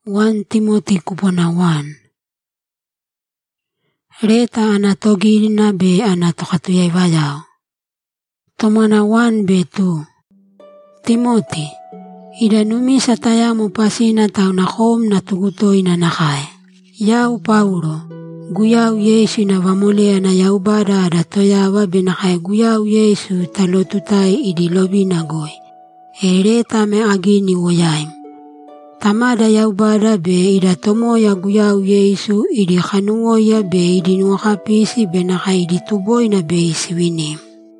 1 Timothy kupona 1. Reta anatogirina be anatokatuyay vayao. Tomana 1 be 2. Timothy, ida numisa tayamo pasina tau na hom na tugutoy na nakae. Yau Paulo, guyau Yesu na vamolea na yaubada adatoyawa benakae guyau Yesu talotutay idilobi na goy. Reta me agini woyaim. Tamada yaubada be ida tomoya guyau Yesu idi kanuoya be idi nuakapisi benakae idi tuboy na be isiwinim.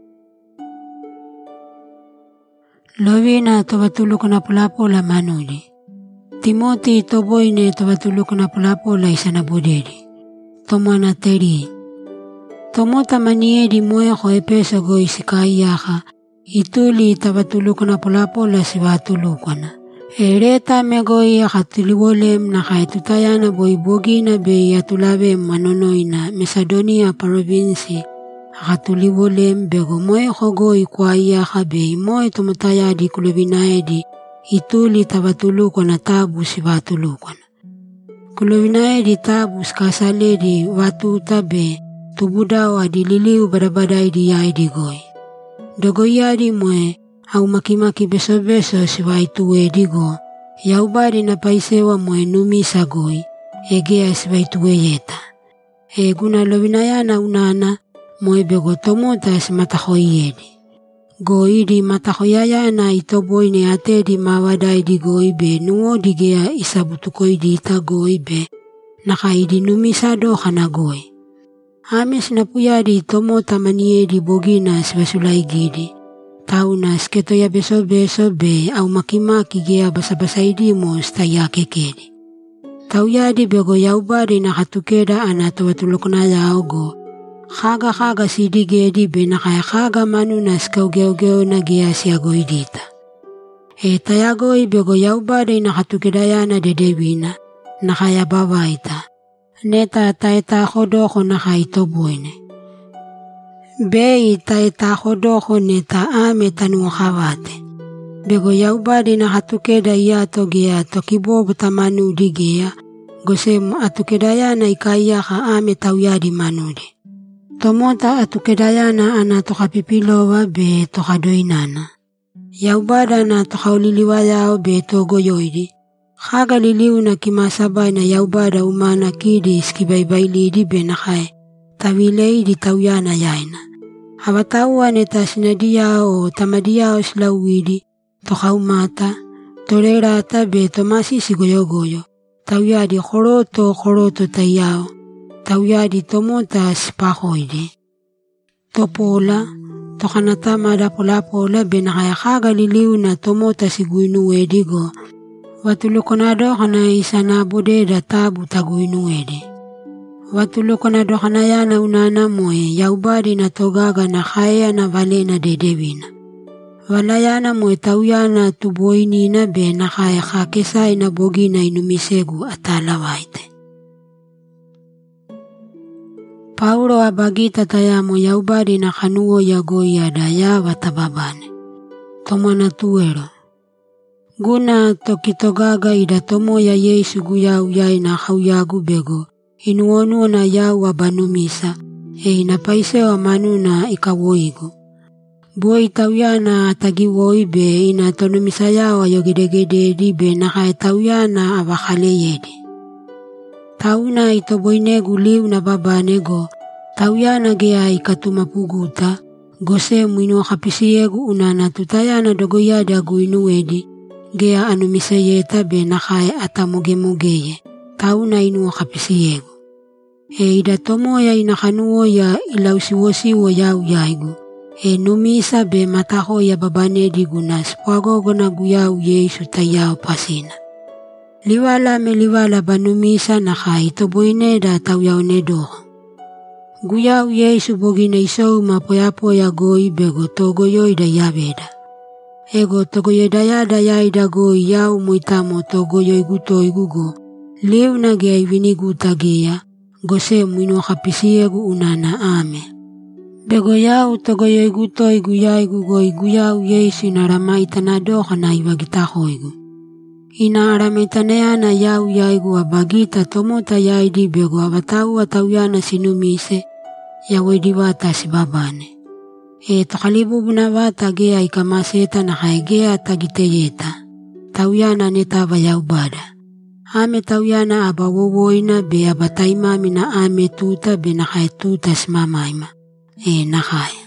Lobi na tobatuluk na pulapola manudi. Timothy toboy ne tobatuluk na pulapola isanabudedi. Tomana 3. Tomota maniedi moya ko epeso go isikayaka. Ituli tobatuluk na pulapola sibatulukana. Reta megoy akatuliwolem na kaitutayana boybogina be yatulabe manonoina Macedonia province. Akatuliwolem bego moy hogoy kwayaka be moy tumutaya di kulubinaedi ituli tabatuluko na tabu sibatulukon. Kulubinaedi tabu skasaledi watuta be tubudaw adililiw badabaday di yaidi goy. Dogoyadi moy au makimaki beso-beso sibaituwe digo yaubari na paisewa moy numisa goy egea sibaituwe yeta. Guna lobinayana unana moy bego tomota simatahoyedi. Goidi matahoyayana itoboy ne atedi mawaday di goy be nuo digea isabutukoy dita goy be nakaidi numisado kana goy. Ames na puyadi tomota maniedi bogina sibasulay gidi. Tau na sketo ya beso-beso be au makimaki gea basa-basaydi mo stayake kedi. Tau yadi bego yaubari nakatukeda anatawatulok na yaogo. Kaga sidi gedi be nakaya kaga manu na skaw geo na gea siyagoy dita. Tayagoy bego yaubari nakatukeda na dedewina nakaya babaita. Neta taita kodoko nakaitoboyne. Be itaita kodoko neta ame tanuakawate. Bego yaubari nakatukeda yato gea tokibo butamanu di gea. Gosem atukedayana ikayaka ame tawyadi manudi. Tomota atukedayana ana tokapipilowa be tokadoinana. Yaubada na tokauliliwayao be togoyoidi. Kaga liliw na kimasabay na yaubada umana kidi skibaybaylidi be nakae. Tawilay di tawyana yaina. Hawatawa neta sinadiya o tamadiya o slawidi. Tokaumata. Tolerata be tomasi sigoyo-goyo. Tawyadi koroto tayao. Tawyadi tomota sipahoidi. Topola. Tokanatama da pola benakayakaga liliw na tomota siguinuwedi go. Watulukonado kana isanabude da tabu taguinuwedi. Watulukonado kana yana unana moe yaubari na togaga na kaya na vale na dedewina. Walayana moe tawyana tuboyni na be nakaya kakesay na bogi na inumisegu atalawaite. Paulo abagita tayamo yaubari na kanuo yagoya daya watababane. Tomana 2. Guna tokitogaga ida tomo ya Yesu guyau yay na kauyagu bego. Inuonu na yau wabanumisa. Inapaisewa manuna ikawoigo. Boy tawyana tagiwoy be ina tonumisayawa yogedegede di be nakay tawyana abakaleyedi. Tauna itoboynegu liw na babanego, tawyana gea ikatumapuguta, gose mwino kapisiyegu unana tutayana dogoyadi aguinuwedi, gea anumisayeta be nakay atamugemugeye, tauna inu kapisiyegu. Ida tomoya inakanuoya ilausiwosiwo yau yaigu. Numisa be mataho ya babanedi gunas pwagogo na guyau Yesu tayao pasina. Liwala banumisa naka itoboyne da tawyao nedo. Guyau Yesu bogina isou mapoya goy bego togoyoy da yabeda. Ego togoyoy da yada goy yau muitamo togoyoy gutoy gugo. Liw na gea viniguta gea, gose mwino kapisiyegu unana ame. Bego yau togoyoy gutoy guyay gugoy guyau Yesu na ramaita na doka na iwagitahoygu. Ina arametanayana yau yaigu abagita tomota yaidi bego abatau atauyana sinumise yawedi vata sibabane. Takalibu bunavata gea ikamaseta na haegea tagiteyeta. Tauyana netava yaubada. Ame tauyana abawowoina be abataimami na ame tuta be na hae tuta simamaima. Na haya.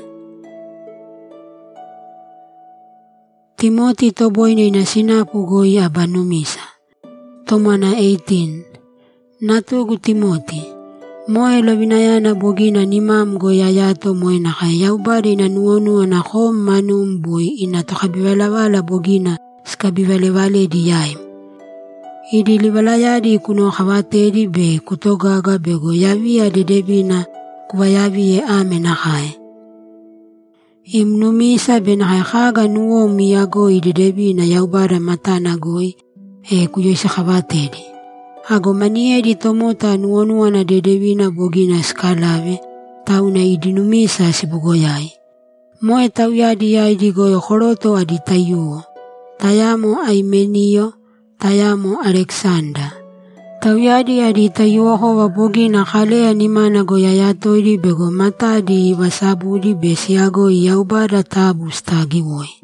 Timoti toboine na sinapu goi abanumisa. Tomana 18. Natugu Timoti. Moe lovinayana bogina nimam goi ayato moe na hae yaubada ina nuonua na hom manum boi ina tokabivalawala bogina skabivalewale diyaim. Idi livalayadi kuno khawatedi be kutogaga bego yavia dedebina kuwayavi ame na hae. Imnumisa ben haikhaga nuo miyago idedebina yaubada matana goi kuyoisa khawatedi. Hago maniedi tomota nuonua na dedebina bogina skalave tauna idinumisa sibugoyai. Moe tauyadi yaidi goi khoroto aditayuo. Tayamo Aimenio, tayamo Alexander. Tauyadi aditayuo hova bogina khalea nimana goyayatoidi bego matadi wasabudi besiago yaubada tabu stagiwoi.